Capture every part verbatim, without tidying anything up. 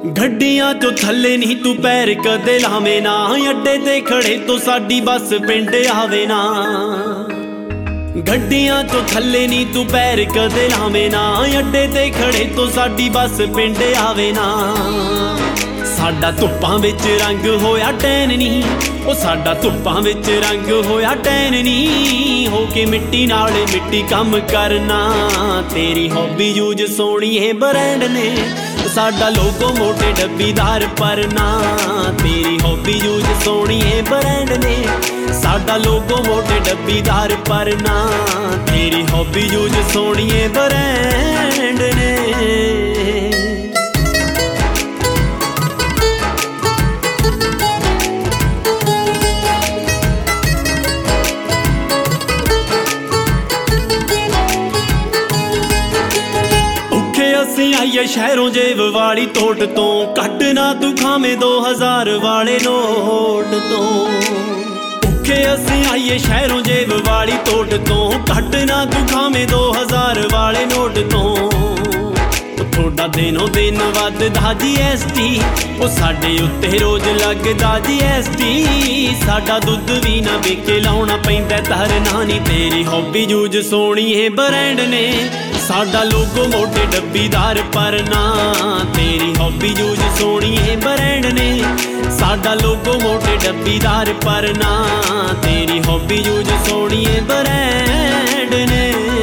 ਗੱਡੀਆਂ ਚੋਂ ਥੱਲੇ ਨਹੀਂ ਤੂੰ ਪੈਰ ਕਦੇ ਲਾਵੇਂ ਨਾ, ਅੱਡੇ ਤੇ ਖੜੇ ਤੋਂ ਸਾਡੀ ਬੱਸ ਪਿੰਡ ਆਵੇ ਨਾ। ਗੱਡੀਆਂ ਚੋਂ ਥੱਲੇ ਨਹੀਂ ਤੂੰ ਪੈਰ ਕਦੇ ਲਾਵੇਂ ਨਾ, ਅੱਡੇ ਤੇ ਖੜੇ ਤੋਂ ਸਾਡੀ ਬੱਸ ਪਿੰਡ ਆਵੇ ਨਾ। ਸਾਡਾ ਧੁੱਪਾਂ ਵਿੱਚ ਰੰਗ ਹੋਇਆ ਟੈਨ ਨੀ, ਉਹ ਸਾਡਾ ਧੁੱਪਾਂ ਵਿੱਚ ਰੰਗ ਹੋਇਆ ਟੈਨ ਨੀ। ਹੋ ਕੇ ਮਿੱਟੀ ਨਾਲ ਮਿੱਟੀ ਕੰਮ ਕਰਨਾ, ਤੇਰੀ ਹੌਬੀ ਯੂਜ ਸੋਹਣੀਏ ਬ੍ਰਾਂਡ ਨੇ। ਸਾਡਾ ਲੋਗੋ ਮੋਟੇ ਡੱਬੀਦਾਰ ਪਰਨਾ, ਤੇਰੀ ਹੌਬੀ ਯੂਜ ਸੋਹਣੀਏ ਬ੍ਰਾਂਡ ਨੇ। ਸਾਡਾ ਲੋਗੋ ਮੋਟੇ ਡੱਬੀਦਾਰ ਪਰਨਾ, ਤੇਰੀ ਹੌਬੀ ਯੂਜ ਸੋਹਣੀਏ ਬ੍ਰਾਂਡ ਨੇ। ਅਸੀਂ ਆਈਏ ਸ਼ਹਿਰੋਂ ਜੇਬ ਵਾਲੀ ਤੋਟ ਤੋਂ, ਘੱਟ ਨਾ ਤੂੰ ਖਾਵੇਂ ਦੋ ਹਜ਼ਾਰ ਵਾਲੇ ਨੋਟ ਤੋਂ। ਭੁੱਖੇ ਅਸੀਂ ਆਈਏ ਸ਼ਹਿਰੋਂ ਜੇਬ ਵਾਲੀ ਤੋਟ ਤੋਂ, ਘੱਟ ਨਾ ਤੂੰ ਖਾਵੇਂ ਦੋ ਹਜ਼ਾਰ ਵਾਲੇ ਨੋਟ ਤੋਂ। ਥੋੜਾ ਦਿਨੋਂ ਦਿਨ ਵੱਧਦਾ ਜੀ ਐਸ ਟੀ, ਉਹ ਸਾਡੇ ਉੱਤੇ ਰੋਜ਼ ਲੱਗਦਾ ਜੀ ਐਸ ਟੀ। ਸਾਡਾ ਦੁੱਧ ਵੀ ਨਾ ਵਿਕੇ ਲਾਉਣਾ ਪੈਂਦਾ ਧਰਨਾ ਨੀ, ਤੇਰੀ ਹੌਬੀ ਯੂਜ ਸੋਹਣੀਏ ਬ੍ਰਾਂਡ ਨੇ। ਸਾਡਾ ਲੋਗੋ ਮੋਟੇ ਡੱਬੀਦਾਰ ਪਰਨਾ, ਤੇਰੀ ਹੌਬੀ ਯੂਜ ਸੋਹਣੀਏ ਬ੍ਰਾਂਡ ਨੇ। ਸਾਡਾ ਲੋਗੋ ਮੋਟੇ ਡੱਬੀਦਾਰ ਪਰਨਾ, ਤੇਰੀ ਹੌਬੀ ਯੂਜ ਸੋਹਣੀਏ ਬ੍ਰਾਂਡ ਨੇ।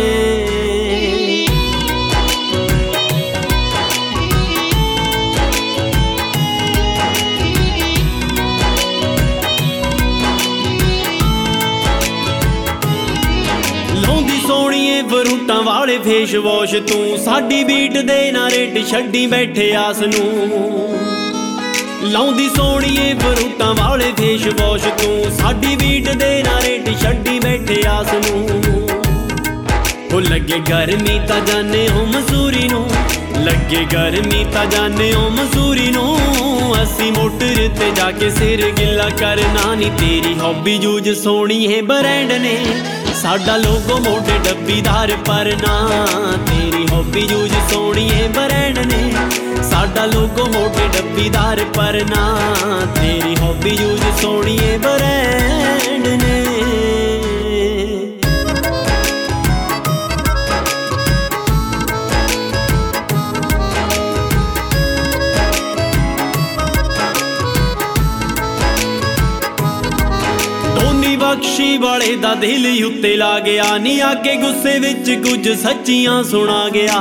ਸੋਹਣੀਏ ਫਰੂਟਾਂ ਵਾਲੇ ਫੇਸ ਵਾਸ਼ ਤੂੰ, ਸਾਡੀ ਬੀਟ ਦੇ ਨਾ ਰੇਟ ਛੱਡੀ ਬੈਠੇ ਆਸ ਨੂੰ। ਲਾਉਂਦੀ ਸੋਹਣੀਏ ਫਰੂਟਾਂ ਵਾਲੇ ਫੇਸ ਵਾਸ਼ ਤੂੰ, ਸਾਡੀ ਬੀਟ ਦੇ ਨਾ ਰੇਟ ਛੱਡੀ ਬੈਠੇ ਆਸ ਨੂੰ। ਉਹ ਲੱਗੇ ਗਰਮੀ ਤਾਂ ਜਾਣੇ ਹੋ ਮਸੂਰੀ ਨੂੰ, ਲੱਗੇ ਗਰਮੀ ਤਾਂ ਜਾਣੇ ਹੋ ਮਸੂਰੀ ਨੂੰ। ਅਸੀਂ ਮੋਟਰ ਤੇ ਜਾ ਕੇ ਸਿਰ ਗਿੱਲਾ ਕਰਨਾ ਨੀ, ਤੇਰੀ ਹੌਬੀ ਯੂਜ ਸੋਹਣੀਏ ਬ੍ਰਾਂਡ ਨੇ। ਸਾਡਾ ਲੋਗੋ ਮੋਟੇ ਡੱਬੀਦਾਰ ਪਰਨਾ, ਤੇਰੀ ਹੌਬੀ ਯੂਜ ਸੋਹਣੀਏ ਬ੍ਰਾਂਡ ਨੇ। ਸਾਡਾ ਲੋਗੋ ਮੋਟੇ ਡੱਬੀਦਾਰ ਪਰਨਾ, ਤੇਰੀ ਹੌਬੀ ਯੂਜ ਸੋਹਣੀਏ ਬ੍ਰਾਂਡ ਨੇ। ਬਖਸ਼ੀ ਵਾਲੇ ਦਾ ਦਿਲ ਉੱਤੇ ਲਾ ਗਿਆ ਨੀ, ਆਗੇ ਗੁੱਸੇ ਵਿੱਚ ਕੁਝ ਸੱਚੀਆਂ ਸੁਣਾ ਗਿਆ।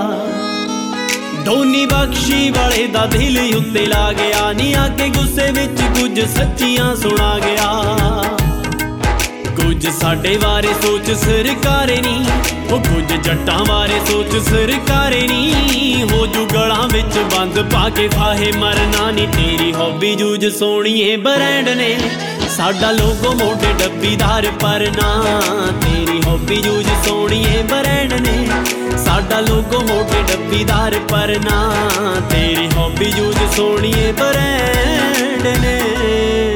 ਧੋਨੀ ਬਖਸ਼ੀ ਵਾਲੇ ਦਾ ਦਿਲ ਉੱਤੇ ਲਾ ਗਿਆ ਨੀ, ਆਗੇ ਗੁੱਸੇ ਵਿੱਚ ਕੁਝ ਸੱਚੀਆਂ ਸੁਣਾ ਗਿਆ। ਕੁਝ ਸਾਡੇ ਬਾਰੇ ਸੋਚ ਸਰਕਾਰੇ ਨੀ, ਉਹ ਕੁਝ ਜੱਟਾਂ ਬਾਰੇ ਸੋਚ ਸਰਕਾਰੇ ਨੀ। ਹੋ ਜੂ ਗਲਾਂ ਵਿੱਚ ਬੰਦ ਪਾ ਕੇ ਫਾਹੇ ਮਰਨਾ ਨੀ, ਤੇਰੀ ਹੌਬੀ ਯੂਜ ਸੋਹਣੀਏ ਬ੍ਰਾਂਡ ਨੇ। ਸਾਡਾ ਲੋਗੋ ਮੋਟੇ ਡੱਬੀਦਾਰ ਪਰਨਾ, ਤੇਰੀ ਹੌਬੀ ਯੂਜ ਸੋਹਣੀਏ ਬ੍ਰਾਂਡ ਨੇ। ਸਾਡਾ ਲੋਗੋ ਮੋਟੇ ਡੱਬੀਦਾਰ ਪਰਨਾ, ਤੇਰੀ ਹੌਬੀ ਯੂਜ ਸੋਹਣੀਏ ਬ੍ਰਾਂਡ ਨੇ।